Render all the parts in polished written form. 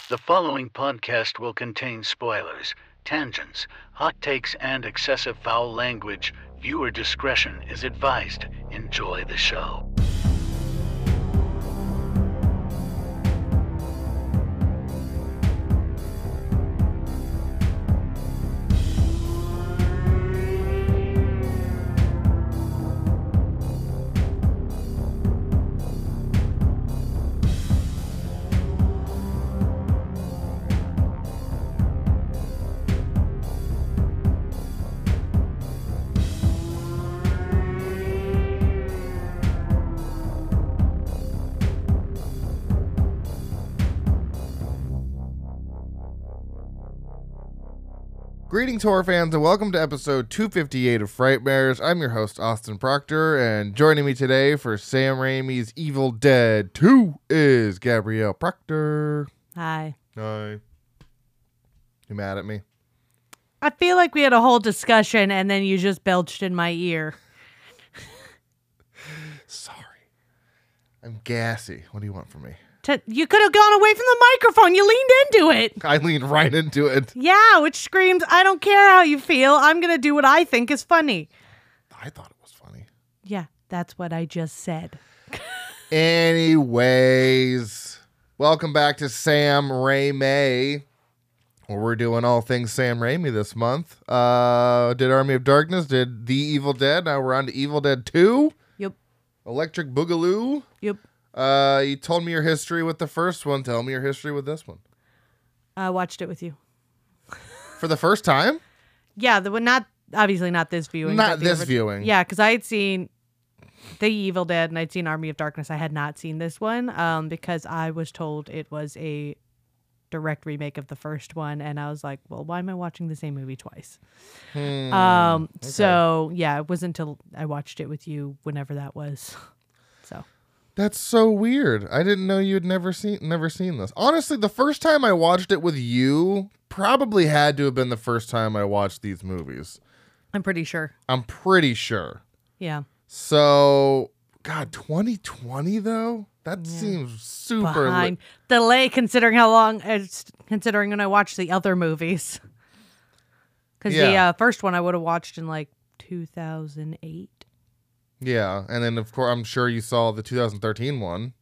The following podcast will contain spoilers, tangents, hot takes, and excessive foul language. Viewer discretion is advised. Enjoy the show. Greetings, horror fans, and welcome to episode 258 of Frightmares. I'm your host, Austin Proctor, and joining me today for Sam Raimi's Evil Dead 2 is Gabrielle Proctor. Hi. Hi. You mad at me? I feel like we had a whole discussion and then you just belched in my ear. Sorry. I'm gassy. What do you want from me? You could have gone away from the microphone. You leaned into it. I leaned right into it. Yeah, which screams, I don't care how you feel. I'm going to do what I think is funny. I thought it was funny. Yeah, that's what I just said. Anyways, welcome back to Sam Raimi, where we're doing all things Sam Raimi this month. Did Army of Darkness, did The Evil Dead. Now we're on to Evil Dead 2. Yep. Electric Boogaloo. Yep. You told me your history with the first one. Tell me your history with this one. I watched it with you. For the first time? Yeah, the one, obviously not this viewing. Not this viewing. Yeah, because I had seen The Evil Dead and I'd seen Army of Darkness. I had not seen this one because I was told it was a direct remake of the first one, and I was like, well, why am I watching the same movie twice? Okay. So yeah, it wasn't until I watched it with you whenever that was. So That's so weird. I didn't know you'd never seen this. Honestly, the first time I watched it with you probably had to have been the first time I watched these movies. I'm pretty sure. I'm pretty sure. Yeah. So, God, 2020 though? That seems super Behind delay considering how long considering when I watched the other movies. Because the first one I would have watched in like 2008. Yeah, and then of course I'm sure you saw the 2013 one.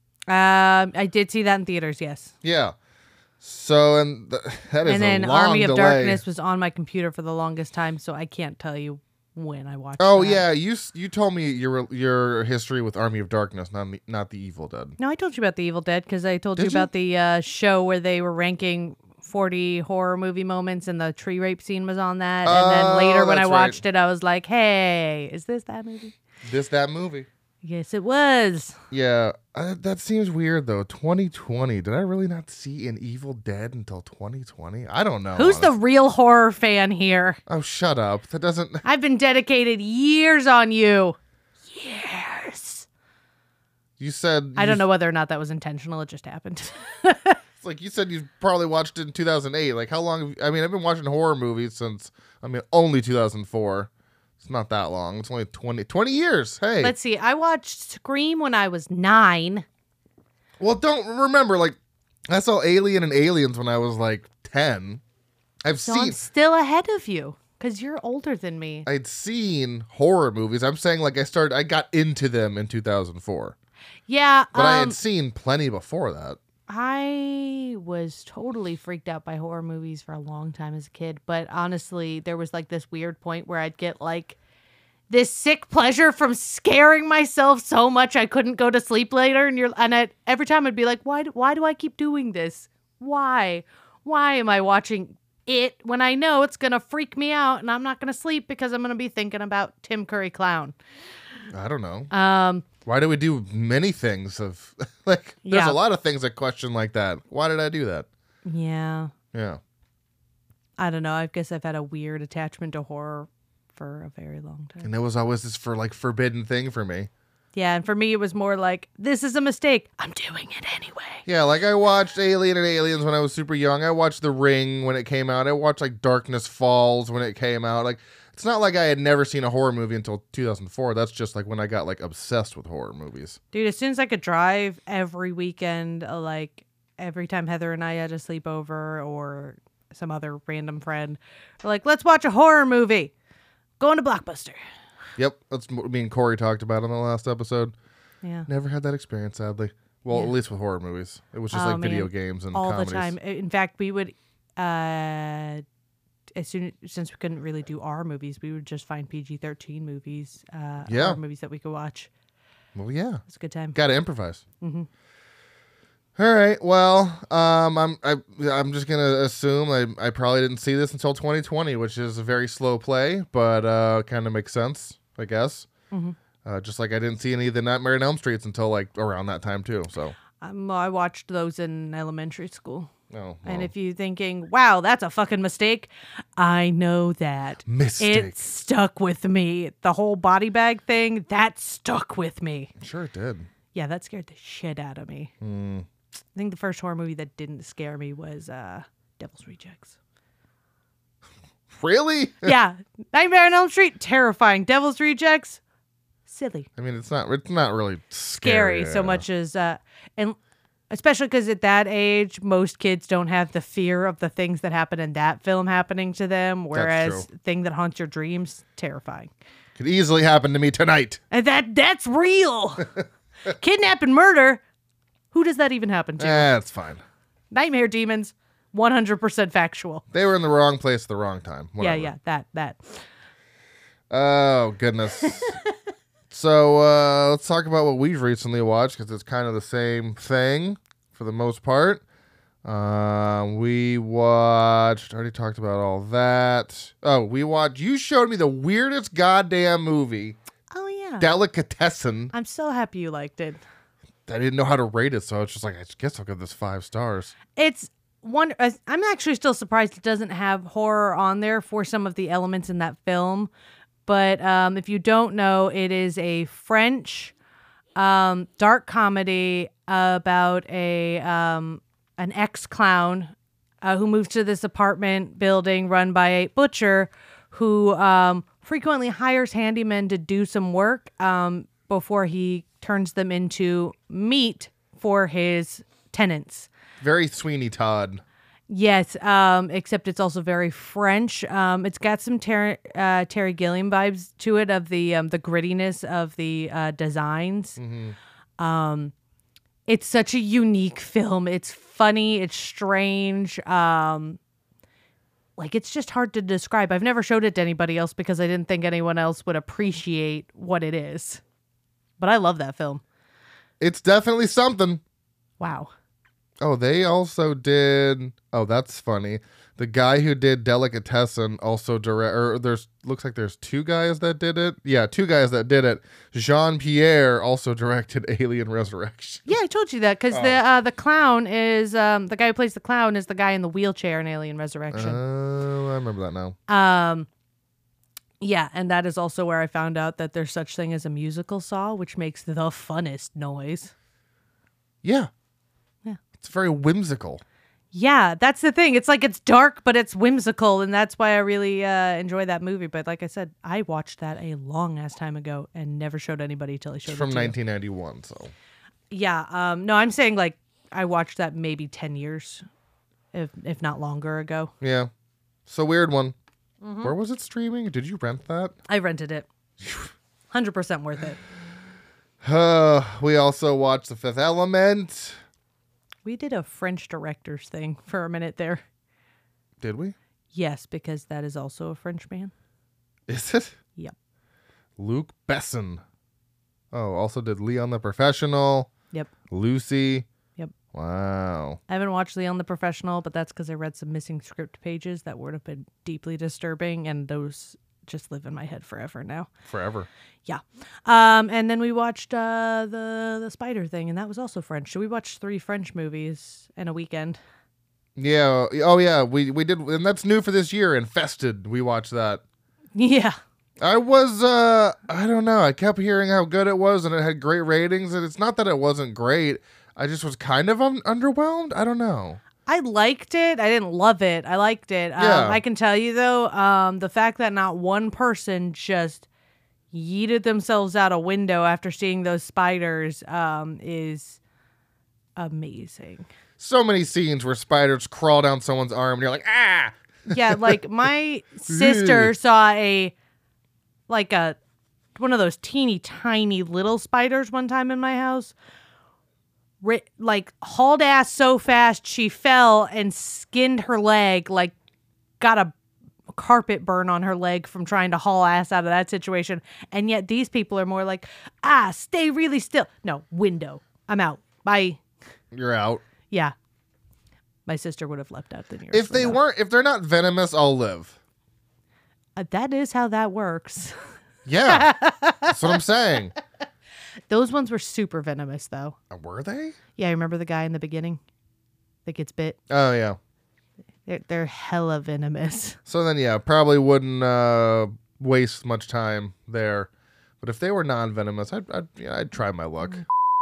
I did see that in theaters, yes. Yeah. So that is and then a long Army of delay. Darkness was on my computer for the longest time, so I can't tell you when I watched Oh that. yeah, you told me your history with Army of Darkness, not the Evil Dead. No, I told you about The Evil Dead because I told you Did you? about the show where they were ranking 40 horror movie moments and the tree rape scene was on that. And then later when I that's watched it, I was like, hey, is this that movie? That movie. Yes, it was. Yeah, that seems weird though. 2020. Did I really not see an Evil Dead until 2020? I don't know. Who's the real horror fan here? Oh, shut up. That doesn't. I've been dedicated years on you. Years. You said. I don't know whether or not that was intentional. It just happened. It's like you said you probably watched it in 2008. Like how long? I've been watching horror movies since. Only 2004. It's not that long. It's only 20 years. Hey. Let's see. I watched Scream when I was 9. Well, don't remember. Like I saw Alien and Aliens when I was like 10. I'm still ahead of you because you're older than me. I'd seen horror movies. I'm saying like I got into them in 2004. Yeah. But I had seen plenty before that. I was totally freaked out by horror movies for a long time as a kid. But honestly, there was like this weird point where I'd get like this sick pleasure from scaring myself so much I couldn't go to sleep later. Every time I'd be like, why do I keep doing this? Why am I watching it when I know it's going to freak me out and I'm not going to sleep because I'm going to be thinking about Tim Curry Clown? I don't know. Why do we do many things of like? There's a lot of things I question like that. Why did I do that? Yeah. Yeah. I don't know. I guess I've had a weird attachment to horror for a very long time. And it was always this forbidden thing for me. Yeah, and for me it was more like, this is a mistake. I'm doing it anyway. Yeah, like I watched Alien and Aliens when I was super young. I watched The Ring when it came out. I watched like Darkness Falls when it came out. Like it's not like I had never seen a horror movie until 2004. That's just like when I got like obsessed with horror movies. Dude, as soon as I could drive every weekend, like every time Heather and I had a sleepover or some other random friend, we're like, let's watch a horror movie. Going to Blockbuster. Yep, that's what me and Corey talked about on the last episode. Yeah. Never had that experience, sadly. Well, Yeah. at least with horror movies. It was just Oh, like video man. games and All comedies. the time. In fact, we would, since we couldn't really do R movies, we would just find PG-13 movies, Yeah. horror movies that we could watch. Well, yeah. It's a good time. Got to improvise. Mm-hmm. All right. Well, I'm just gonna assume I probably didn't see this until 2020, which is a very slow play, but kind of makes sense, I guess. Mm-hmm. Just like I didn't see any of the Nightmare on Elm Streets until like around that time too. So. I watched those in elementary school. Oh. Well. And if you're thinking, wow, that's a fucking mistake, I know that. Mistake. It stuck with me. The whole body bag thing, that stuck with me. Sure it did. Yeah, that scared the shit out of me. I think the first horror movie that didn't scare me was Devil's Rejects. Really? Yeah. Nightmare on Elm Street, terrifying. Devil's Rejects, silly. I mean, it's not really Scary so much as and especially because at that age most kids don't have the fear of the things that happen in that film happening to them, whereas true. thing that haunts your dreams, terrifying. Could easily happen to me tonight. And that's real. Kidnap and murder, who does that even happen to? That's fine. Nightmare demons, 100% factual. They were in the wrong place at the wrong time. Whatever. Yeah, that. Oh, goodness. So let's talk about what we've recently watched, because it's kind of the same thing for the most part. We watched, already talked about all that. Oh, you showed me the weirdest goddamn movie, Oh, yeah. Delicatessen. I'm so happy you liked it. I didn't know how to rate it, so I was just like, I guess I'll give this 5 stars. It's one. I'm actually still surprised it doesn't have horror on there for some of the elements in that film. But if you don't know, it is a French dark comedy about an ex-clown who moves to this apartment building run by a butcher who frequently hires handymen to do some work before he turns them into meat for his tenants. Very Sweeney Todd. Yes, except it's also very French. It's got some Terry Gilliam vibes to it, of the grittiness of the designs. Mm-hmm. It's such a unique film. It's funny. It's strange. It's just hard to describe. I've never showed it to anybody else because I didn't think anyone else would appreciate what it is. But I love that film. It's definitely something. Wow. Oh, they also did. Oh, that's funny. The guy who did Delicatessen also looks like there's 2 guys that did it. Yeah, 2 guys that did it. Jean-Pierre also directed Alien Resurrection. Yeah, I told you that because the clown is the guy who plays the clown is the guy in the wheelchair in Alien Resurrection. Oh, I remember that now. Yeah, and that is also where I found out that there's such thing as a musical saw, which makes the funnest noise. Yeah. Yeah. It's very whimsical. Yeah, that's the thing. It's like it's dark, but it's whimsical, and that's why I really enjoy that movie. But like I said, I watched that a long ass time ago and never showed anybody till I showed It's it from to you. 1991, so. Yeah. No, I'm saying like I watched that maybe 10 years, if not longer ago. Yeah. It's a weird one. Mm-hmm. Where was it streaming? Did you rent that? I rented it. 100% worth it. We also watched The Fifth Element. We did a French director's thing for a minute there. Did we? Yes, because that is also a French man. Is it? Yep. Luc Besson. Oh, also did Leon the Professional. Yep. Lucy. Yep. Wow. I haven't watched Leon the Professional, but that's because I read some missing script pages that would have been deeply disturbing, and those just live in my head forever now. Forever. Yeah. And then we watched the spider thing, and that was also French. So we watched 3 French movies in a weekend. Yeah. Oh, yeah. We did, and that's new for this year. Infested. We watched that. Yeah. I was, I don't know. I kept hearing how good it was, and it had great ratings, and it's not that it wasn't great. I just was kind of underwhelmed. I don't know. I liked it. I didn't love it. I liked it. Yeah. I can tell you, though, the fact that not one person just yeeted themselves out a window after seeing those spiders is amazing. so many scenes where spiders crawl down someone's arm and you're like, ah! Yeah, like my sister saw one of those teeny tiny little spiders one time in my house. Like hauled ass so fast she fell and skinned her leg, like got a carpet burn on her leg from trying to haul ass out of that situation. And yet these people are more like, stay really still. No, window. I'm out. Bye. You're out. Yeah. My sister would have left out the nearest If window. if they're not venomous, I'll live. That is how that works. Yeah. That's what I'm saying. Those ones were super venomous, though. Were they? Yeah, remember the guy in the beginning that gets bit? Oh, yeah. They're hella venomous. So then, yeah, probably wouldn't waste much time there. But if they were non-venomous, I'd try my luck.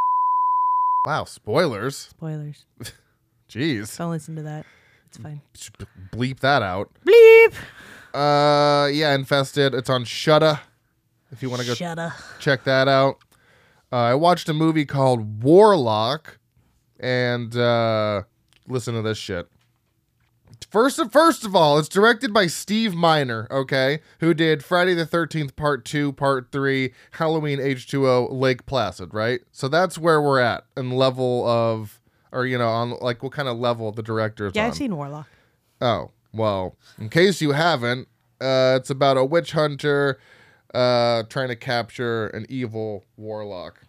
Wow, spoilers. Spoilers. Jeez. Don't listen to that. It's fine. Should bleep that out. Bleep! Yeah, Infested. It's on Shudda. If you want to go Shudda. check that out. I watched a movie called Warlock, and listen to this shit. First of all, it's directed by Steve Miner, okay, who did Friday the 13th Part 2, Part 3, Halloween H2O, Lake Placid, right? So that's where we're at in level of, or, on like what kind of level the director is on. Yeah, I've seen Warlock. Oh, well, in case you haven't, it's about a witch hunter trying to capture an evil warlock.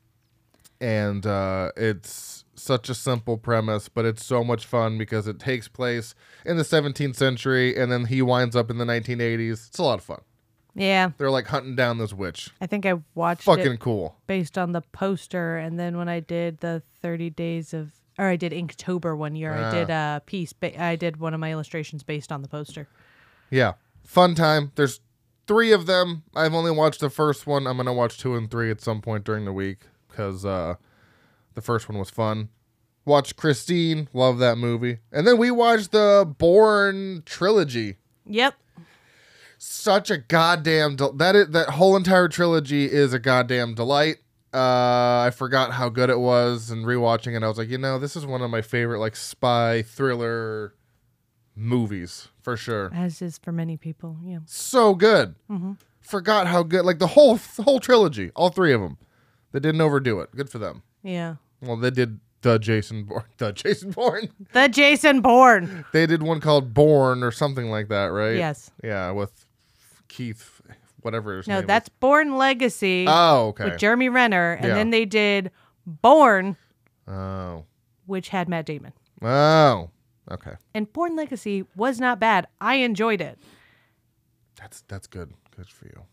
And it's such a simple premise, but it's so much fun because it takes place in the 17th century and then he winds up in the 1980s. It's a lot of fun. Yeah. They're like hunting down this witch. I think I watched Fucking it cool. based on the poster, and then when I did the 30 days of, or I did Inktober one year, I did a piece, I did one of my illustrations based on the poster. Yeah. Fun time. There's 3 of them. I've only watched the first one. I'm going to watch 2 and 3 at some point during the week because the first one was fun. Watched Christine. Love that movie. And then we watched the Bourne trilogy. Yep. Such a goddamn... that whole entire trilogy is a goddamn delight. I forgot how good it was, and rewatching it, I was like, this is one of my favorite like spy thriller movies for sure. As is for many people, yeah. So good. Mm-hmm. Forgot how good, like the whole trilogy, all 3 of them. They didn't overdo it. Good for them. Yeah. Well, they did the Jason Bourne. The Jason Bourne. They did one called Bourne or something like that, right? Yes. Yeah, with Keith, whatever his name No, was. that's Bourne Legacy. Oh, okay. With Jeremy Renner, and Yeah. then they did Bourne, Oh. which had Matt Damon. Oh. Okay. And Bourne Legacy was not bad. I enjoyed it. That's good. Good for you.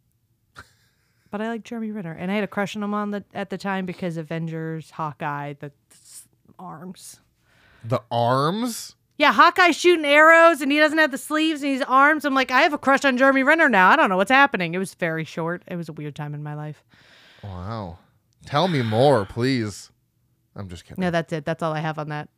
But I like Jeremy Renner, and I had a crush on him at the time because Avengers, Hawkeye, the arms. The arms? Yeah, Hawkeye shooting arrows, and he doesn't have the sleeves and he's arms. I'm like, I have a crush on Jeremy Renner now. I don't know what's happening. It was very short. It was a weird time in my life. Wow. Tell me more, please. I'm just kidding. No, that's it. That's all I have on that.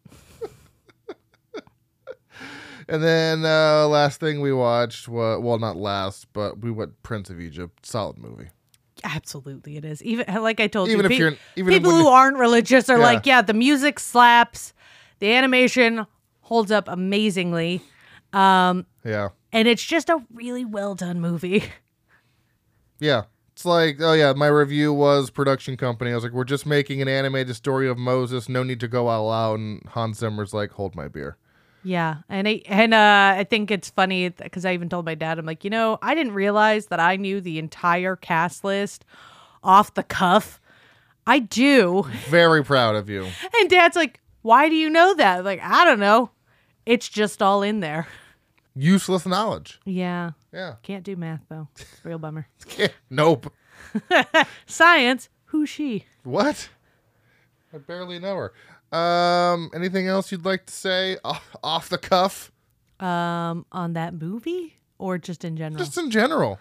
And then last thing we watched, well, not last, but we went Prince of Egypt. Solid movie. Absolutely, it is. Even like I told Even you, if you're even people when- who aren't religious are Yeah. like, yeah, the music slaps, the animation holds up amazingly, Yeah. and it's just a really well done movie. Yeah. It's like, oh yeah, my review was production company. I was like, we're just making an animated story of Moses. No need to go all out. And Hans Zimmer's like, hold my beer. Yeah, and I think it's funny because I even told my dad, I'm like, I didn't realize that I knew the entire cast list off the cuff. I do. Very proud of you. And Dad's like, why do you know that? Like, I don't know. It's just all in there. Useless knowledge. Yeah. Yeah. Can't do math, though. It's a real bummer. Nope. Science. Who's she? What? I barely know her. Anything else you'd like to say off the cuff? On that movie or just in general? Just in general.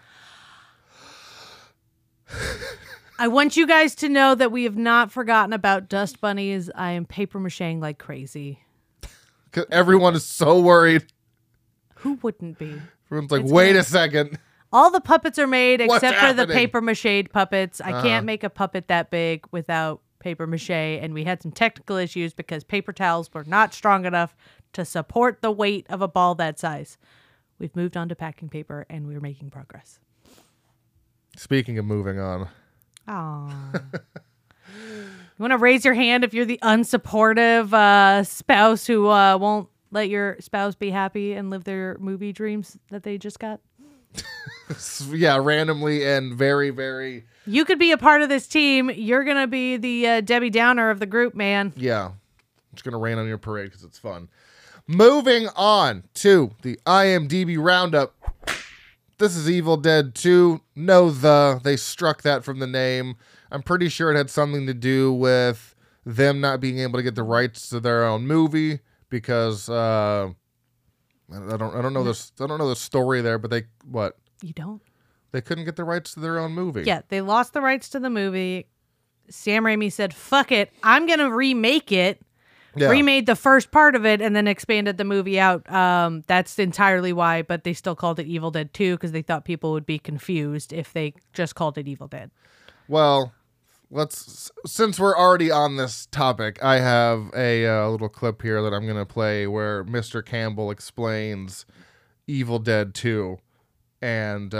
I want you guys to know that we have not forgotten about dust bunnies. I am paper macheing like crazy. 'Cause everyone is so worried. Who wouldn't be? Everyone's like, It's wait good. a second. All the puppets are made What's except for the happening? paper mache puppets. I can't make a puppet that big without paper mache, and we had some technical issues because paper towels were not strong enough to support the weight of a ball that size. We've moved on to packing paper, and we're making progress. Speaking of moving on. Aww. You want to raise your hand if you're the unsupportive spouse who won't let your spouse be happy and live their movie dreams that they just got? Yeah, randomly and very, very... You could be a part of this team. You're going to be the Debbie Downer of the group, man. Yeah. I'm just going to rain on your parade because it's fun. Moving on to the IMDb roundup. This is Evil Dead 2. They struck that from the name. I'm pretty sure it had something to do with them not being able to get the rights to their own movie because I don't know the story there, but You don't? They couldn't get the rights to their own movie. Yeah, they lost the rights to the movie. Sam Raimi said, "Fuck it, I'm gonna remake it." Yeah. Remade the first part of it and then expanded the movie out. That's entirely why, but they still called it Evil Dead 2 because they thought people would be confused if they just called it Evil Dead. Well, since we're already on this topic, I have a little clip here that I'm going to play where Mr. Campbell explains Evil Dead 2 and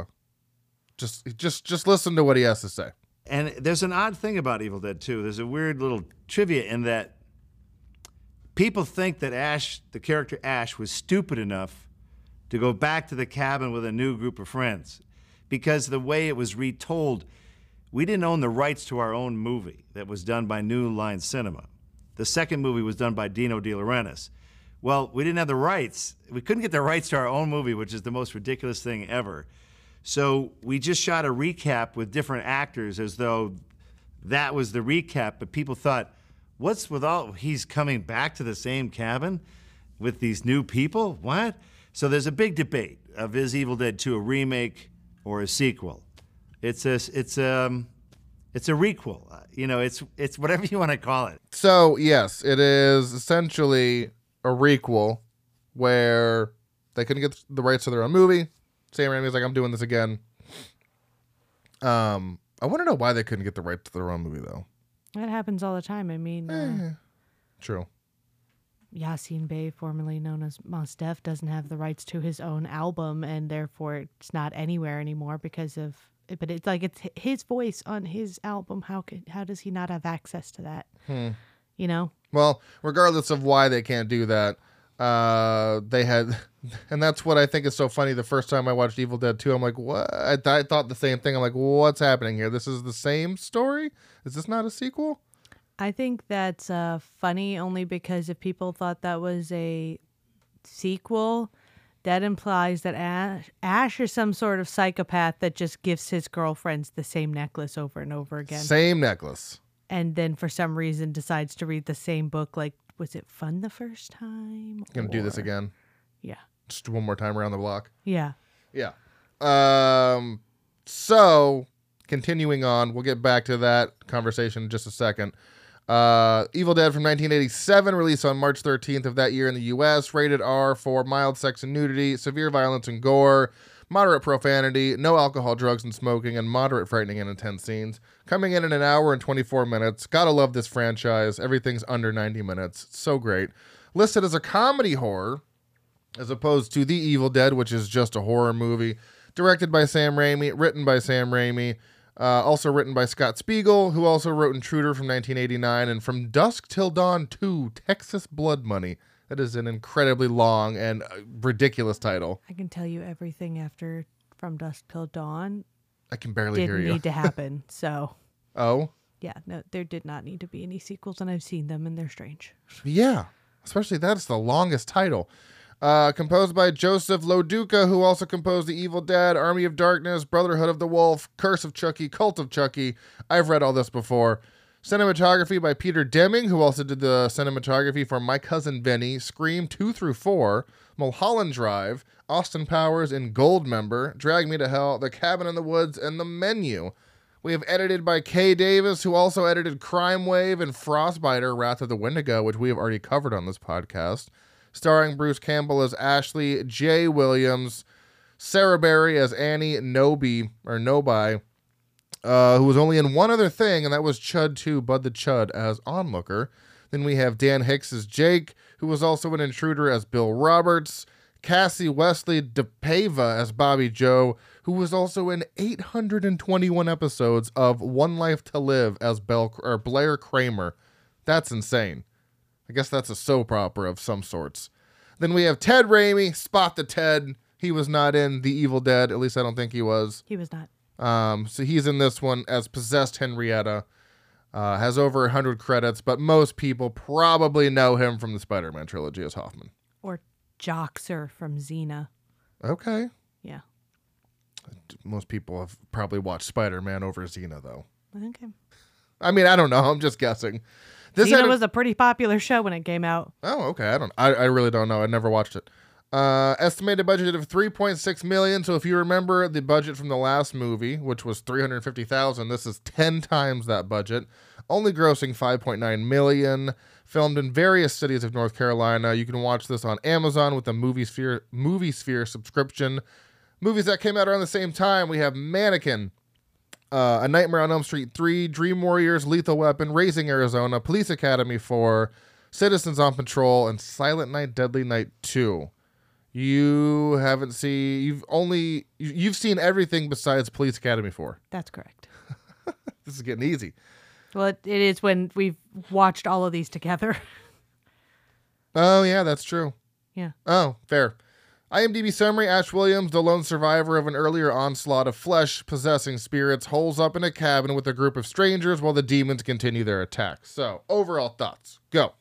just listen to what he has to say. And there's an odd thing about Evil Dead 2. There's a weird little trivia in that people think that Ash, the character Ash, was stupid enough to go back to the cabin with a new group of friends because the way it was retold, we didn't own the rights to our own movie that was done by New Line Cinema. The second movie was done by Dino De Laurentiis. Well, we didn't have the rights. We couldn't get the rights to our own movie, which is the most ridiculous thing ever. So we just shot a recap with different actors as though that was the recap, but people thought, what's with all, he's coming back to the same cabin with these new people? What? So there's a big debate of is Evil Dead 2 a remake or a sequel? It's a requel. It's whatever you want to call it. So, yes, it is essentially a requel where they couldn't get the rights to their own movie. Sam Raimi's like, I'm doing this again. I want to know why they couldn't get the rights to their own movie, though. That happens all the time. I mean, true. Yasin Bey, formerly known as Mos Def, doesn't have the rights to his own album, and therefore it's not anywhere anymore because of. But it's like it's his voice on his album. How does he not have access to that? You know. Well, regardless of why they can't do that, they had, and that's what I think is so funny. The first time I watched Evil Dead 2, I'm like, what? I thought the same thing. I'm like, what's happening here? This is the same story? Is this not a sequel? I think that's funny only because if people thought that was a sequel, that implies that Ash is some sort of psychopath that just gives his girlfriends the same necklace over and over again. Same necklace. And then for some reason decides to read the same book. Like, was it fun the first time? Gonna do this again? Yeah. Just one more time around the block? Yeah. Yeah. So, continuing on, we'll get back to that conversation in just a second. Evil Dead from 1987, released on March 13th of that year in the U.S., rated R for mild sex and nudity, severe violence and gore, moderate profanity, no alcohol, drugs, and smoking, and moderate frightening and intense scenes. Coming in at an hour and 24 minutes. Gotta love this franchise. Everything's under 90 minutes. So great. Listed as a comedy horror, as opposed to The Evil Dead, which is just a horror movie. Directed by Sam Raimi, written by Sam Raimi. Also written by Scott Spiegel, who also wrote Intruder from 1989 and From Dusk Till Dawn 2, Texas Blood Money. That is an incredibly long and ridiculous title. I can tell you everything after From Dusk Till Dawn. I can barely hear you. Didn't need to happen, so. Oh? Yeah, no, there did not need to be any sequels, and I've seen them, and they're strange. Yeah, especially that's the longest title. Composed by Joseph Loduca, who also composed The Evil Dead, Army of Darkness, Brotherhood of the Wolf, Curse of Chucky, Cult of Chucky. I've read all this before. Cinematography by Peter Deming, who also did the cinematography for My Cousin Vinny, Scream 2 through 4, Mulholland Drive, Austin Powers and Goldmember, Drag Me to Hell, The Cabin in the Woods, and The Menu. We have edited by Kay Davis, who also edited Crime Wave and Frostbiter, Wrath of the Wendigo, which we have already covered on this podcast. Starring Bruce Campbell as Ashley, Jay Williams, Sarah Berry as Annie Nobi, who was only in one other thing, and that was Chud 2, Bud the Chud as Onlooker. Then we have Dan Hicks as Jake, who was also an intruder as Bill Roberts. Cassie Wesley DePaiva as Bobby Joe, who was also in 821 episodes of One Life to Live as Blair Kramer. That's insane. I guess that's a soap opera of some sorts. Then we have Ted Raimi, Spot the Ted. He was not in The Evil Dead. At least I don't think he was. He was not. So he's in this one as Possessed Henrietta. Has over 100 credits, but most people probably know him from the Spider-Man trilogy as Hoffman. Or Joxer from Xena. Okay. Yeah. Most people have probably watched Spider-Man over Xena, though. Okay. I mean, I don't know. I'm just guessing. Xena was a pretty popular show when it came out. Oh, okay. I really don't know. I never watched it. Estimated budget of $3.6 million. So if you remember the budget from the last movie, which was $350,000, this is 10 times that budget. Only grossing $5.9 million. Filmed in various cities of North Carolina. You can watch this on Amazon with the Movie Sphere subscription. Movies that came out around the same time. We have Mannequin, A Nightmare on Elm Street 3, Dream Warriors, Lethal Weapon, Raising Arizona, Police Academy 4, Citizens on Patrol, and Silent Night, Deadly Night 2. You haven't seen, you've seen everything besides Police Academy 4. That's correct. This is getting easy. Well, it is when we've watched all of these together. Oh, yeah, that's true. Yeah. Oh, fair. IMDb summary, Ash Williams, the lone survivor of an earlier onslaught of flesh-possessing spirits, holes up in a cabin with a group of strangers while the demons continue their attack. So, overall thoughts. Go.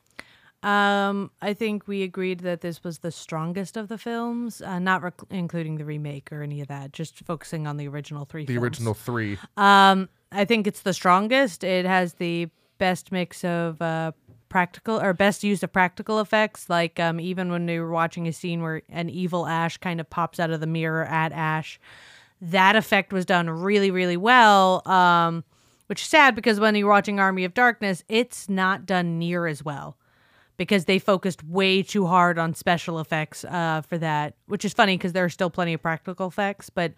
I think we agreed that this was the strongest of the films, not including the remake or any of that, just focusing on the original three films. The original 3. I think it's the strongest. It has the best mix of practical or best use of practical effects. Like even when we were watching a scene where an evil Ash kind of pops out of the mirror at Ash, that effect was done really, really well. Which is sad because when you're watching Army of Darkness, it's not done near as well because they focused way too hard on special effects for that. Which is funny because there are still plenty of practical effects, but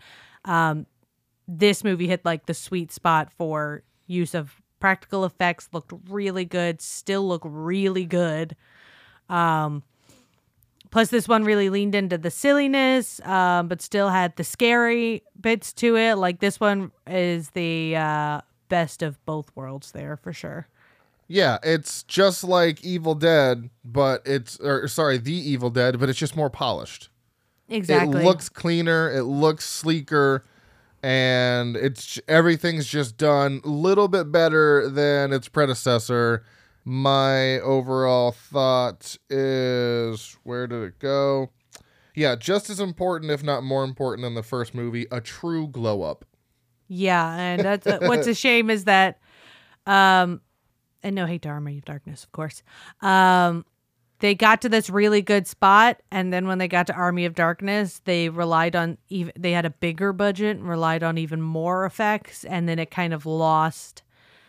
this movie hit like the sweet spot for use of practical effects. Looked really good, still look really good. Plus this one really leaned into the silliness, but still had the scary bits to it. Like this one is the best of both worlds there for sure. Yeah, it's just like Evil Dead, but The Evil Dead, but it's just more polished. Exactly. It looks cleaner, it looks sleeker, and everything's just done a little bit better than its predecessor. My overall thought is, where did it go? Yeah, just as important, if not more important than the first movie, a true glow up. Yeah, and that's what's a shame is that, and no hate to Army of Darkness, of course. They got to this really good spot, and then when they got to Army of Darkness, they relied on they had a bigger budget and relied on even more effects, and then it kind of lost.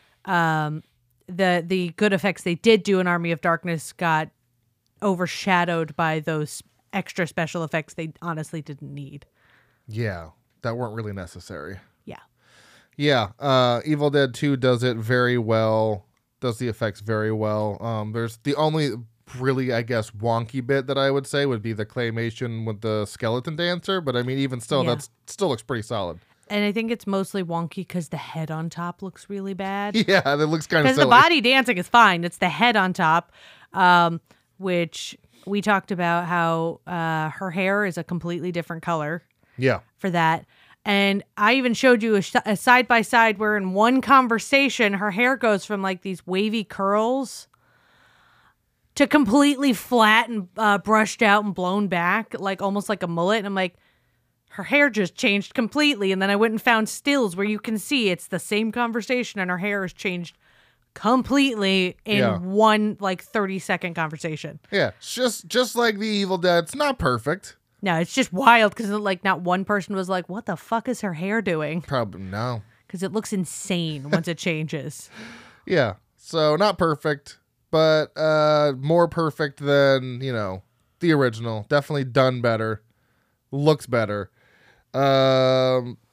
The good effects they did do in Army of Darkness got overshadowed by those extra special effects they honestly didn't need. Yeah, that weren't really necessary. Yeah. Yeah, Evil Dead 2 does it very well, does the effects very well. There's the only really, I guess, wonky bit that I would say would be the claymation with the skeleton dancer, but I mean, even still, that still looks pretty solid. And I think it's mostly wonky because the head on top looks really bad. Yeah, that looks kind of silly. Because the body dancing is fine. It's the head on top, which we talked about how her hair is a completely different color. Yeah. For that. And I even showed you a side-by-side where in one conversation, her hair goes from like these wavy curls to completely flat and brushed out and blown back, like almost like a mullet. And I'm like, her hair just changed completely. And then I went and found stills where you can see it's the same conversation and her hair has changed completely in one like 30-second conversation. Yeah, it's just like the Evil Dead. It's not perfect. No, it's just wild because like not one person was like, what the fuck is her hair doing? Probably no. Because it looks insane once it changes. Yeah, so not perfect, but more perfect than, the original. Definitely done better. Looks better.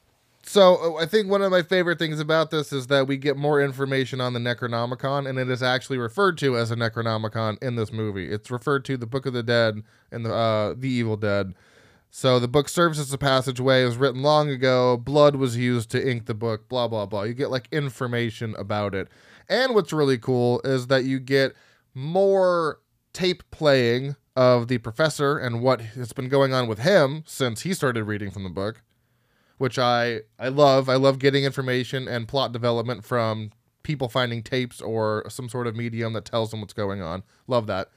So I think one of my favorite things about this is that we get more information on the Necronomicon, and it is actually referred to as a Necronomicon in this movie. It's referred to the Book of the Dead and the Evil Dead. So the book serves as a passageway. It was written long ago. Blood was used to ink the book, blah, blah, blah. You get like information about it. And what's really cool is that you get more tape playing of the professor and what has been going on with him since he started reading from the book, which I love. I love getting information and plot development from people finding tapes or some sort of medium that tells them what's going on. Love that.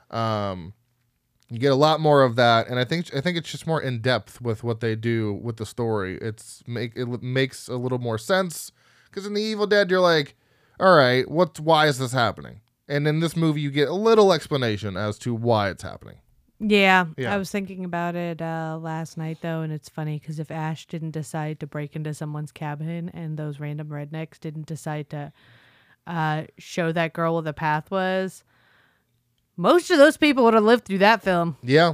You get a lot more of that, and I think it's just more in depth with what they do with the story. It makes a little more sense, because in The Evil Dead you're like, all right, why is this happening? And in this movie you get a little explanation as to why it's happening. Yeah, Yeah. I was thinking about it last night, though, and it's funny because if Ash didn't decide to break into someone's cabin and those random rednecks didn't decide to show that girl where the path was, most of those people would have lived through that film. Yeah.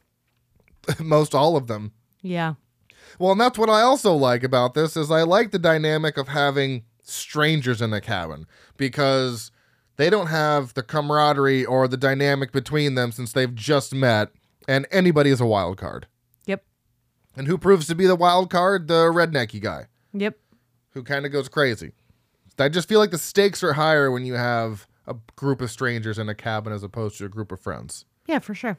Most all of them. Yeah. Well, and that's what I also like about this is I like the dynamic of having strangers in the cabin, because they don't have the camaraderie or the dynamic between them since they've just met, and anybody is a wild card. Yep. And who proves to be the wild card? The rednecky guy, Yep. who kind of goes crazy. I just feel like the stakes are higher when you have a group of strangers in a cabin as opposed to a group of friends. Yeah, for sure.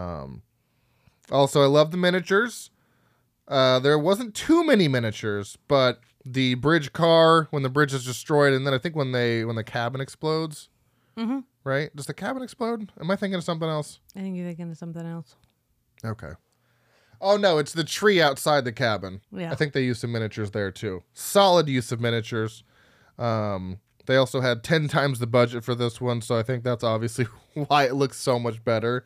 Also, I love the miniatures. There wasn't too many miniatures, but the bridge car, when the bridge is destroyed, and then I think when the cabin explodes, right? Does the cabin explode? Am I thinking of something else? I think you're thinking of something else. Okay. Oh no, it's the tree outside the cabin. Yeah. I think they used some miniatures there too. Solid use of miniatures. They also had 10 times the budget for this one, so I think that's obviously why it looks so much better.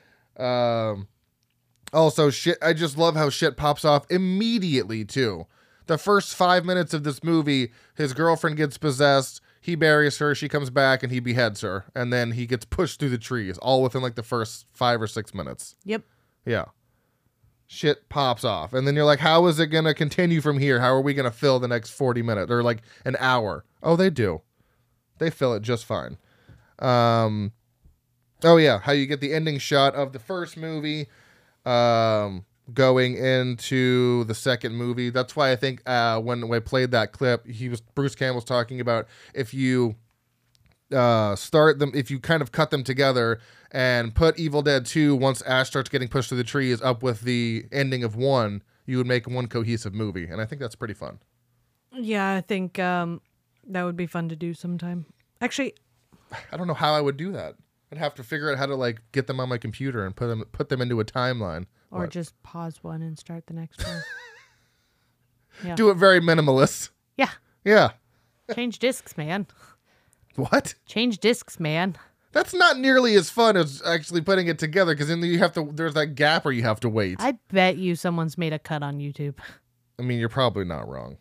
Also, I just love how shit pops off immediately too. The first 5 minutes of this movie, his girlfriend gets possessed, he buries her, she comes back, and he beheads her, and then he gets pushed through the trees, all within like the first 5 or 6 minutes. Yep. Yeah. Shit pops off. And then you're like, how is it going to continue from here? How are we going to fill the next 40 minutes or like an hour? Oh, they do. They fill it just fine. Oh, yeah. How you get the ending shot of the first movie going into the second movie. That's why I think when I played that clip, Bruce Campbell was talking about if you start them, if you kind of cut them together and put Evil Dead 2 once Ash starts getting pushed through the trees up with the ending of 1, you would make one cohesive movie, and I think that's pretty fun. Yeah, I think that would be fun to do sometime. Actually, I don't know how I would do that. I'd have to figure out how to like get them on my computer and put them into a timeline. or What? just pause one and start the next one. Yeah. Do it very minimalist. Yeah. Yeah. Change discs, man. What? Change discs, man. That's not nearly as fun as actually putting it together, because then there's that gap where you have to wait. I bet you someone's made a cut on YouTube. I mean, you're probably not wrong.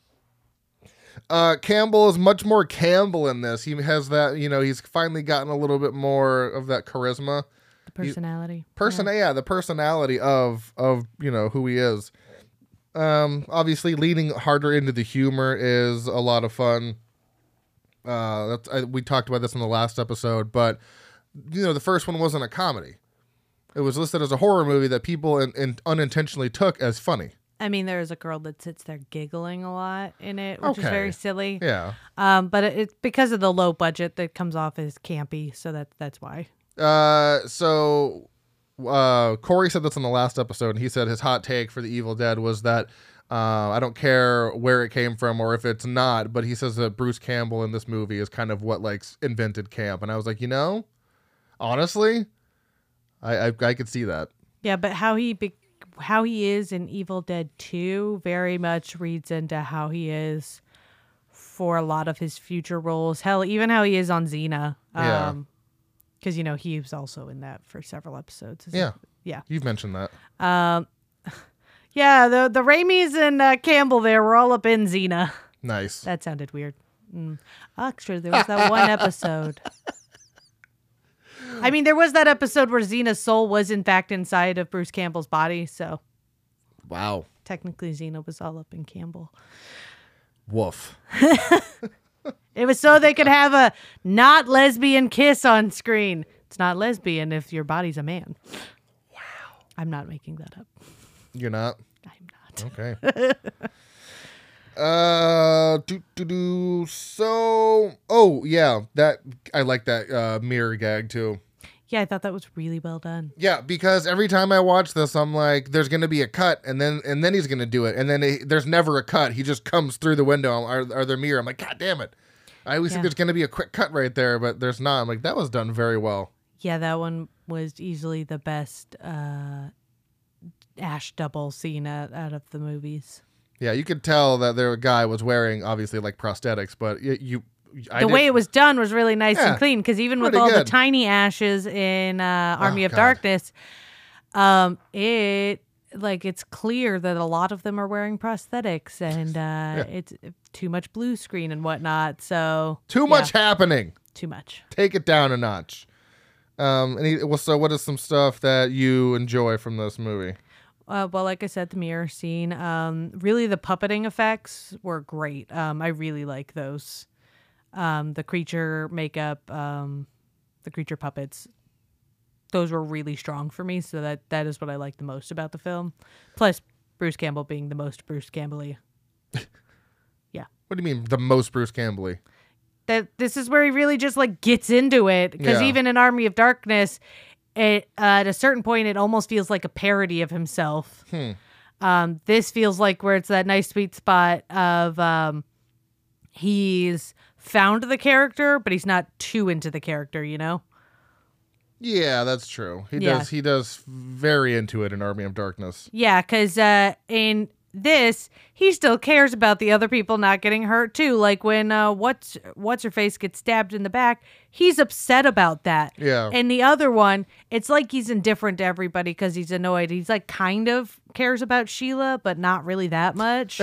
Campbell is much more Campbell in this. He has that, he's finally gotten a little bit more of that charisma. The personality. The personality of who he is. Obviously leaning harder into the humor is a lot of fun. We talked about this in the last episode, but the first one wasn't a comedy. It was listed as a horror movie that people unintentionally took as funny. I mean, there is a girl that sits there giggling a lot in it, which is very silly. Yeah. But it's because of the low budget that comes off as campy, so that's why. Corey said this in the last episode, and he said his hot take for The Evil Dead was that I don't care where it came from or if it's not, but he says that Bruce Campbell in this movie is kind of what like invented camp. And I was like, honestly, I could see that. Yeah, but how he is in Evil Dead 2 very much reads into how he is for a lot of his future roles. Hell, even how he is on Xena. Yeah. Because, he was also in that for several episodes. Yeah. Yeah. You've mentioned that. Yeah, the Raimis and Campbell there were all up in Xena. Nice. That sounded weird. Actually, there was that one episode. I mean, there was that episode where Xena's soul was in fact inside of Bruce Campbell's body, so. Wow. Technically, Xena was all up in Campbell. Woof. It was so they could have a not lesbian kiss on screen. It's not lesbian if your body's a man. Wow. I'm not making that up. You're not? I'm not. Okay. So, oh yeah, that I like that mirror gag too. Yeah, I thought that was really well done. Yeah, because every time I watch this, I'm like, there's gonna be a cut, and then he's gonna do it, and then there's never a cut. He just comes through the window or the mirror. I'm like, God damn it! I always think there's gonna be a quick cut right there, but there's not. I'm like, that was done very well. Yeah, that one was easily the best Ash double scene out of the movies. Yeah, you could tell that the guy was wearing obviously like prosthetics, but the way it was done was really nice and clean, because even with all the tiny Ashes in Army of Darkness, it's clear that a lot of them are wearing prosthetics, and it's too much blue screen and whatnot. So too much happening. Too much. Take it down a notch. So what is some stuff that you enjoy from this movie? Well, like I said, the mirror scene. Really, the puppeting effects were great. I really like those. The creature makeup, the creature puppets, those were really strong for me. So that is what I like the most about the film. Plus, Bruce Campbell being the most Bruce Campbell-y. Yeah. What do you mean the most Bruce Campbell-y? That this is where he really just like gets into it, because even in Army of Darkness, at a certain point, it almost feels like a parody of himself. This feels like where it's that nice sweet spot of he's found the character, but he's not too into the character, you know? Yeah, that's true. He does very into it in Army of Darkness. Yeah, because in this, he still cares about the other people not getting hurt too. Like when what's her face gets stabbed in the back, he's upset about that. Yeah. And the other one, it's like he's indifferent to everybody because he's annoyed. He's like kind of cares about Sheila, but not really that much.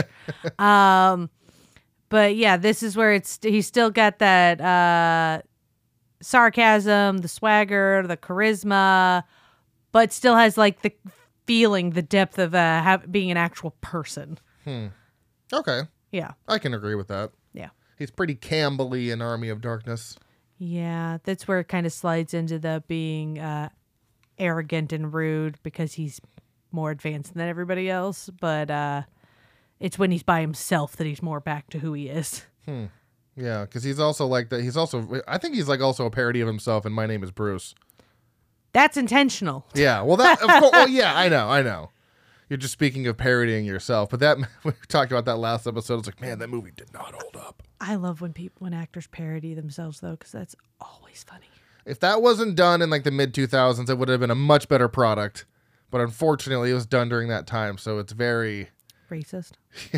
But yeah, this is where he's still got that sarcasm, the swagger, the charisma, but still has like the feeling, the depth of being an actual person. Okay. Yeah. I can agree with that. Yeah. He's pretty Campbell-y in Army of Darkness. Yeah, that's where it kind of slides into the being arrogant and rude because he's more advanced than everybody else. But it's when he's by himself that he's more back to who he is. Yeah, because he's also like that. I think he's like also a parody of himself in My Name is Bruce. That's intentional. Yeah, well, that of course, well, yeah, I know. You're just speaking of parodying yourself, but that we talked about that last episode. It's like, man, that movie did not hold up. I love when actors parody themselves though, because that's always funny. If that wasn't done in like the mid 2000s, it would have been a much better product. But unfortunately, it was done during that time, so it's very racist.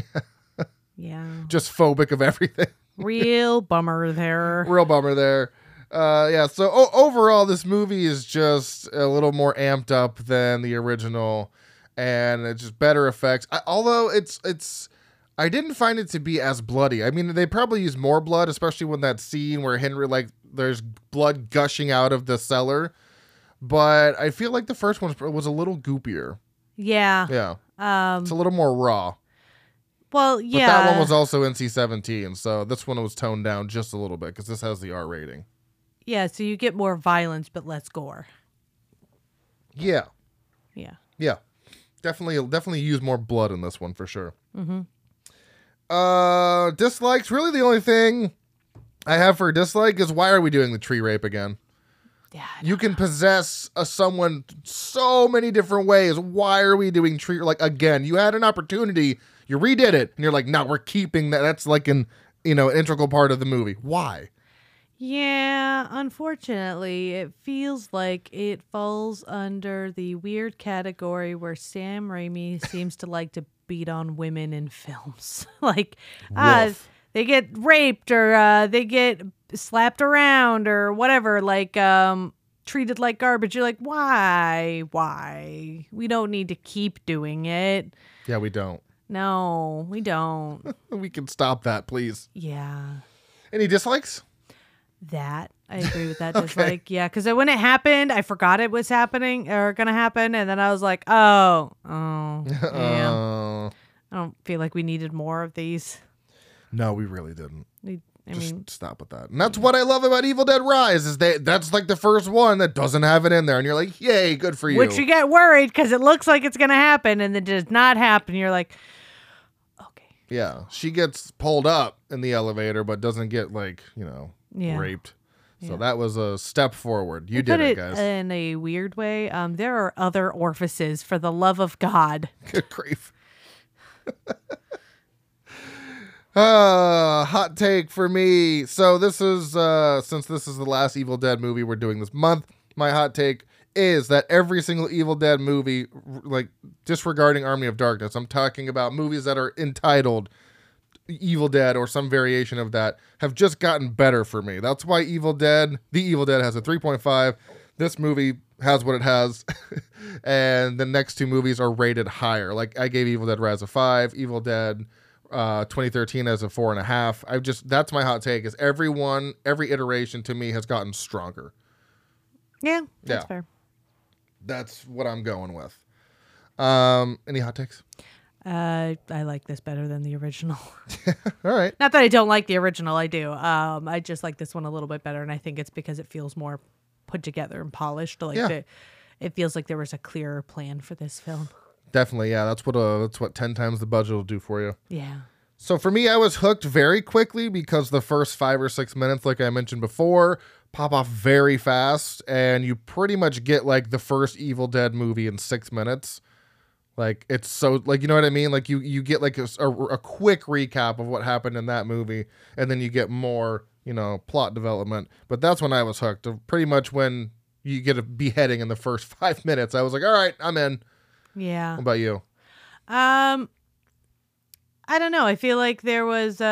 Yeah. Just phobic of everything. Real bummer there. Real bummer there. Yeah, so overall, this movie is just a little more amped up than the original, and it's just better effects. Although I didn't find it to be as bloody. I mean, they probably use more blood, especially when that scene where Henry, like, there's blood gushing out of the cellar. But I feel like the first one was a little goopier. Yeah. Yeah. It's a little more raw. Well, yeah. But that one was also NC-17, so this one was toned down just a little bit because this has the R rating. Yeah, so you get more violence but less gore. Yeah. Yeah. Yeah. Definitely use more blood in this one for sure. Mm-hmm. Dislikes. Really the only thing I have for a dislike is why are we doing the tree rape again? Yeah. You can possess someone so many different ways. Why are we doing tree? Like, again, you had an opportunity. You redid it. And you're like, no, we're keeping that. That's like an integral part of the movie. Why? Yeah, unfortunately, it feels like it falls under the weird category where Sam Raimi seems to like to beat on women in films. Like, they get raped or they get slapped around or whatever, like treated like garbage. You're like, why? We don't need to keep doing it. Yeah, we don't. No, we don't. We can stop that, please. Yeah. Any dislikes? That I agree with that. Just yeah, because when it happened, I forgot it was happening or gonna happen, and then I was like, oh, yeah. I don't feel like we needed more of these. No, we really didn't. I Just mean, stop with that. And that's what I love about Evil Dead Rise is that's like the first one that doesn't have it in there, and you're like, yay, good for you. which you get worried because it looks like it's gonna happen, and it does not happen. You're like, okay, Yeah, she gets pulled up in the elevator, but doesn't get Yeah. raped. So Yeah. that was a step forward. You Put did it, it guys. in a weird way. There are other orifices, for the love of God. Good grief. Hot take for me. So this is since this is the last Evil Dead movie we're doing this month, my hot take is that every single Evil Dead movie, like disregarding Army of Darkness, I'm talking about movies that are entitled Evil Dead or some variation of that, have just gotten better for me. That's why The Evil Dead has a 3.5. This movie has what it has. And the next two movies are rated higher. Like I gave Evil Dead Rise a 5, Evil Dead 2013 as a 4.5. That's my hot take is every iteration to me has gotten stronger. Yeah, that's Yeah. fair. That's what I'm going with. Any hot takes? I like this better than the original. All right. Not that I don't like the original, I do. I just like this one a little bit better, and I think it's because it feels more put together and polished. It feels like there was a clearer plan for this film. Definitely, yeah. That's what 10 times the budget will do for you. Yeah. So for me, I was hooked very quickly because the first 5 or 6 minutes, like I mentioned before, pop off very fast, and you pretty much get like the first Evil Dead movie in 6 minutes. Like it's so like, you know what I mean? Like you get like a quick recap of what happened in that movie, and then you get more, plot development. But that's when I was hooked. Pretty much when you get a beheading in the first 5 minutes, I was like, all right, I'm in. Yeah. What about you? I don't know. I feel like there wasn't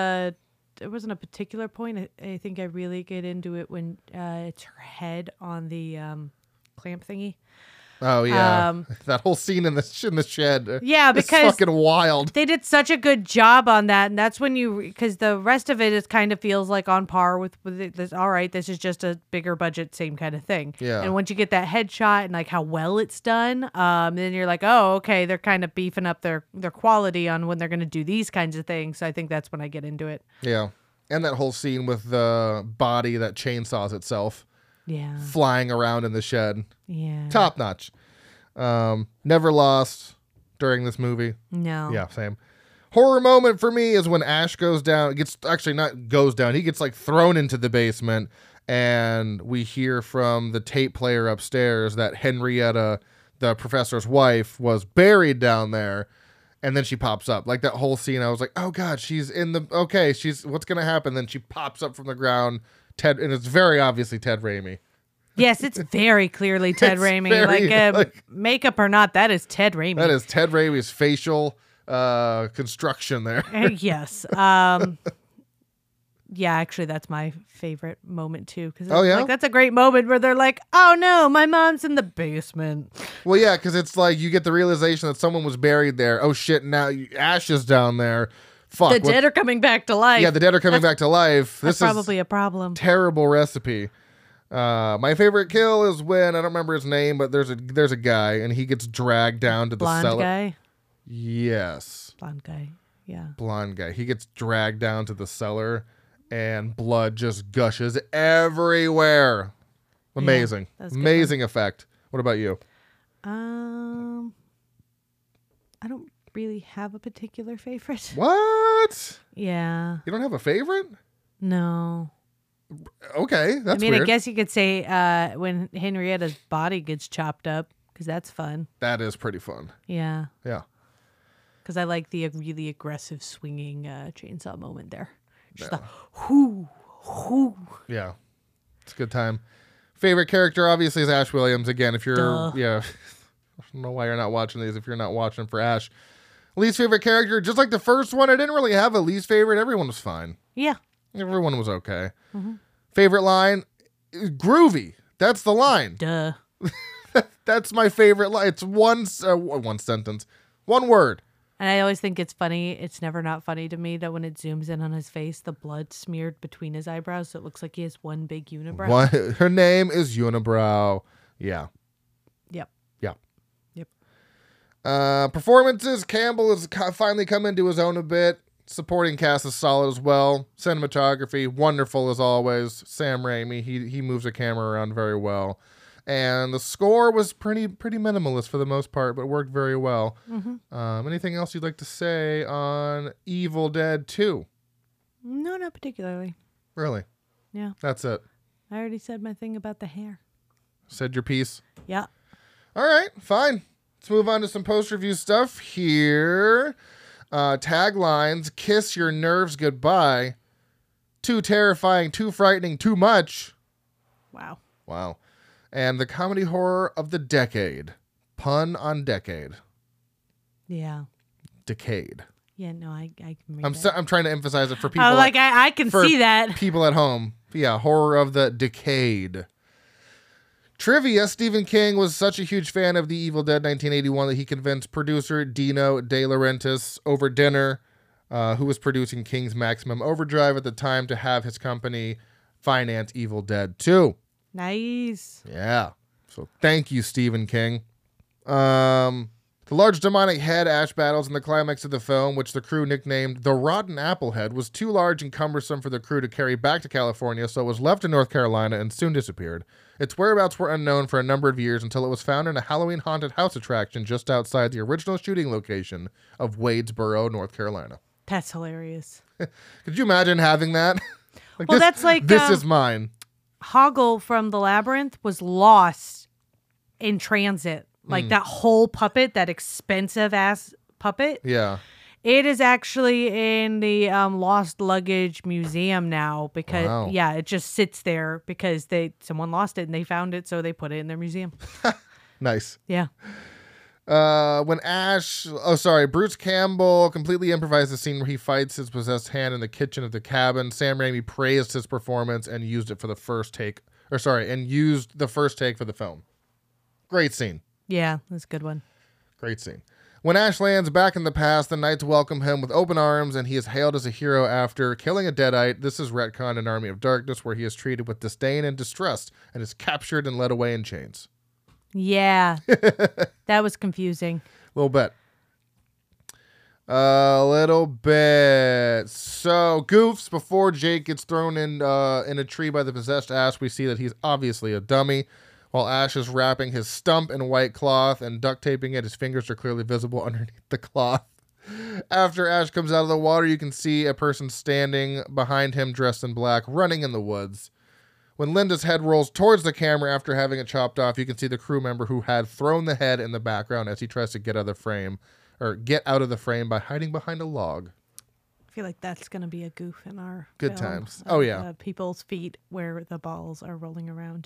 a particular point. I think I really get into it when it's her head on the clamp thingy. Oh yeah, that whole scene in the shed. Yeah, it's because fucking wild. they did such a good job on that, and that's when because the rest of it is kind of feels like on par with this. All right, this is just a bigger budget, same kind of thing. Yeah. And once you get that headshot and like how well it's done, then you're like, oh, okay, they're kind of beefing up their quality on when they're going to do these kinds of things. So I think that's when I get into it. Yeah, and that whole scene with the body that chainsaws itself. Yeah. Flying around in the shed. Yeah. Top notch. Never lost during this movie. No. Yeah, same. Horror moment for me is when Ash goes down. He gets like thrown into the basement, and we hear from the tape player upstairs that Henrietta, the professor's wife, was buried down there. And then she pops up. Like that whole scene, I was like, oh God, she's in the, okay, what's going to happen? Then she pops up from the ground. And it's very obviously Ted Raimi. Yes, it's very clearly Ted It's Raimi. very, Makeup or not, that is Ted Raimi. That is Ted Raimi's facial construction there. Yes. Yeah, actually, that's my favorite moment too. Because that's a great moment where they're like, "Oh no, my mom's in the basement." Well, yeah, because it's like you get the realization that someone was buried there. Oh shit! Now Ash is down there. Fuck. The dead are coming back to life. Yeah, the dead are coming back to life. That's This probably a problem. Terrible recipe. My favorite kill is when I don't remember his name, but there's a guy and he gets dragged down to the Blonde cellar. guy. Yes. Blonde guy. Yeah. Blonde guy. He gets dragged down to the cellar, and blood just gushes everywhere. Amazing. that's a good Amazing effect. What about you? I don't really have a particular favorite. What? Yeah. You don't have a favorite? No. Okay, that's I mean, weird. I guess you could say when Henrietta's body gets chopped up, because that's fun. That is pretty fun. Yeah. Yeah. Because I like the really aggressive swinging chainsaw moment there. Just the whoo, whoo. Yeah. It's a good time. Favorite character obviously is Ash Williams. Again, if you're I don't know why you're not watching these if you're not watching for Ash. Least favorite character, just like the first one, I didn't really have a least favorite. Everyone was fine. Yeah. Everyone was okay. Mm-hmm. Favorite line, groovy. That's the line. Duh. That's my favorite line. It's one sentence, one word. And I always think it's funny. It's never not funny to me that when it zooms in on his face, the blood smeared between his eyebrows, so it looks like he has one big unibrow. Her name is Unibrow. Yeah. Yep. Yeah. Yep. Performances. Campbell has finally come into his own a bit. Supporting cast is solid as well. Cinematography, wonderful as always. Sam Raimi, he moves the camera around very well. And the score was pretty minimalist for the most part, but worked very well. Mm-hmm. Anything else you'd like to say on Evil Dead 2? No, not particularly. Really? Yeah. That's it. I already said my thing about the hair. Said your piece? Yeah. All right, fine. Let's move on to some post-review stuff here. Taglines: kiss your nerves goodbye. Too terrifying, too frightening, too much. Wow. Wow. And the comedy horror of the decade. Pun on decade. Yeah. Decade. Yeah, no, I can read I'm trying to emphasize it for people. Oh, like I can for see that. people at home. Yeah, horror of the decade. Trivia: Stephen King was such a huge fan of The Evil Dead 1981 that he convinced producer Dino De Laurentiis over dinner, who was producing King's Maximum Overdrive at the time, to have his company finance Evil Dead 2. Nice. Yeah. So thank you, Stephen King. The large demonic head Ash battles in the climax of the film, which the crew nicknamed the Rotten Apple Head, was too large and cumbersome for the crew to carry back to California, so it was left in North Carolina and soon disappeared. Its whereabouts were unknown for a number of years until it was found in a Halloween haunted house attraction just outside the original shooting location of Wadesboro, North Carolina. That's hilarious. Could you imagine having that? Well, that's like, this is mine. Hoggle from the Labyrinth was lost in transit. Like that whole puppet, that expensive ass puppet. Yeah. It is actually in the Lost Luggage Museum now because Wow. yeah, it just sits there because someone lost it and they found it, so they put it in their museum. Nice. Yeah. When Bruce Campbell completely improvised the scene where he fights his possessed hand in the kitchen of the cabin. Sam Raimi praised his performance and used the first take for the film. Great scene. Yeah, that's a good one. Great scene. When Ash lands back in the past, the Knights welcome him with open arms, and he is hailed as a hero after killing a Deadite. This is retcon in Army of Darkness, where he is treated with disdain and distrust and is captured and led away in chains. Yeah. That was confusing. A little bit. So, goofs, before Jake gets thrown in a tree by the possessed Ash, we see that he's obviously a dummy. While Ash is wrapping his stump in white cloth and duct taping it, his fingers are clearly visible underneath the cloth. After Ash comes out of the water, you can see a person standing behind him dressed in black, running in the woods. When Linda's head rolls towards the camera after having it chopped off, you can see the crew member who had thrown the head in the background as he tries to get out of the frame by hiding behind a log. I feel like that's going to be a goof in our Good film. times. Oh, yeah. People's feet where the balls are rolling around.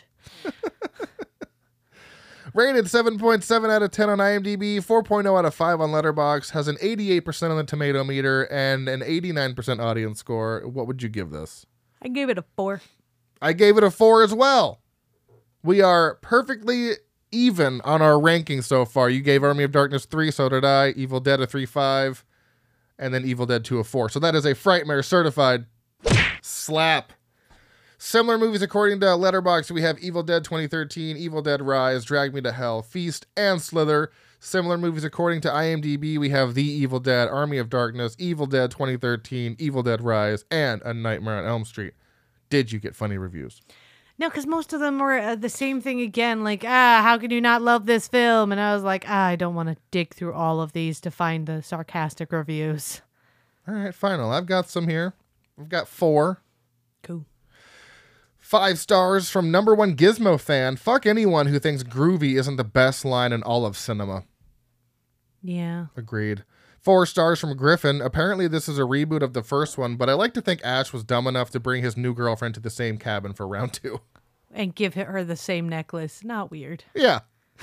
Rated 7.7 out of 10 on IMDb, 4.0 out of 5 on Letterboxd, has an 88% on the tomato meter, and an 89% audience score. What would you give this? I gave it a 4. I gave it a 4 as well. We are perfectly even on our ranking so far. You gave Army of Darkness 3, so did I. Evil Dead a 3.5, and then Evil Dead 2 a 4. So that is a Frightmare certified slap. Similar movies according to Letterboxd, we have Evil Dead 2013, Evil Dead Rise, Drag Me to Hell, Feast, and Slither. Similar movies according to IMDb, we have The Evil Dead, Army of Darkness, Evil Dead 2013, Evil Dead Rise, and A Nightmare on Elm Street. Did you get funny reviews? No, because most of them were the same thing again. Like, how can you not love this film? And I was like, I don't want to dig through all of these to find the sarcastic reviews. All right, final. I've got some here. I've got 4. Cool. 5 stars from number 1 Gizmo fan. Fuck anyone who thinks groovy isn't the best line in all of cinema. Yeah. Agreed. 4 stars from Griffin. Apparently this is a reboot of the first one, but I like to think Ash was dumb enough to bring his new girlfriend to the same cabin for round 2. And give her the same necklace. Not weird. Yeah.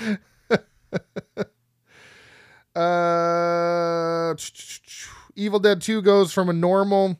Evil Dead 2 goes from normal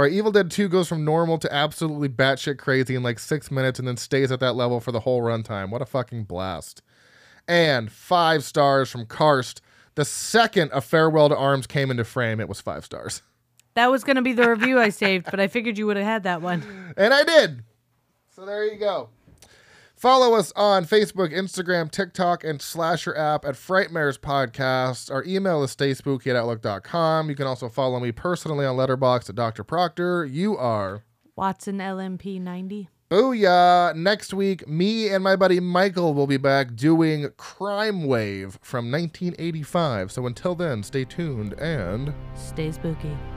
to absolutely batshit crazy in like 6 minutes and then stays at that level for the whole runtime. What a fucking blast. And 5 stars from Karst. The second A Farewell to Arms came into frame, it was 5 stars. That was going to be the review I saved, but I figured you would have had that one. And I did. So there you go. Follow us on Facebook, Instagram, TikTok, and Slasher app at Frightmares Podcast. Our email is stayspooky@outlook.com. You can also follow me personally on Letterboxd at Dr. Proctor. You are Watson LMP 90. Booyah. Next week, me and my buddy Michael will be back doing Crime Wave from 1985. So until then, stay tuned and Stay spooky.